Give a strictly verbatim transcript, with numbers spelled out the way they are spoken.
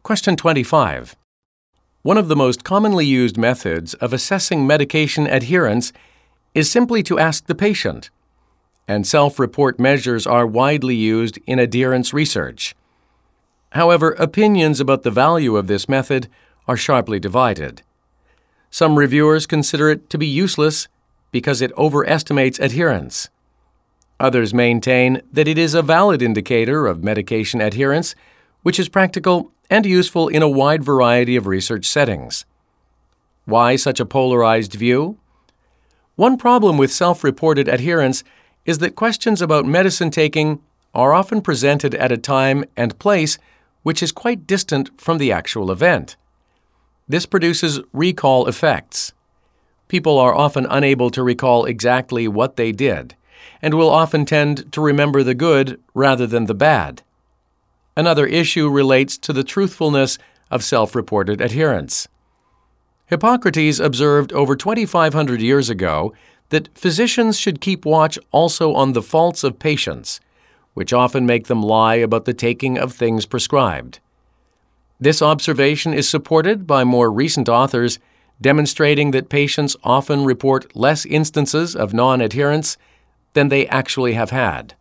Question twenty-five. One of the most commonly used methods of assessing medication adherence is simply to ask the patient, and self-report measures are widely used in adherence research. However, opinions about the value of this method are sharply divided. Some reviewers consider it to be useless because it overestimates adherence. Others maintain that it is a valid indicator of medication adherence, which is practical and useful in a wide variety of research settings. Why such a polarized view? One problem with self-reported adherence is that questions about medicine taking are often presented at a time and place which is quite distant from the actual event. This produces recall effects. People are often unable to recall exactly what they did, and will often tend to remember the good rather than the bad. Another issue relates to the truthfulness of self-reported adherence. Hippocrates observed over twenty-five hundred years ago that physicians should keep watch also on the faults of patients, which often make them lie about the taking of things prescribed. This observation is supported by more recent authors demonstrating that patients often report less instances of non-adherence than they actually have had.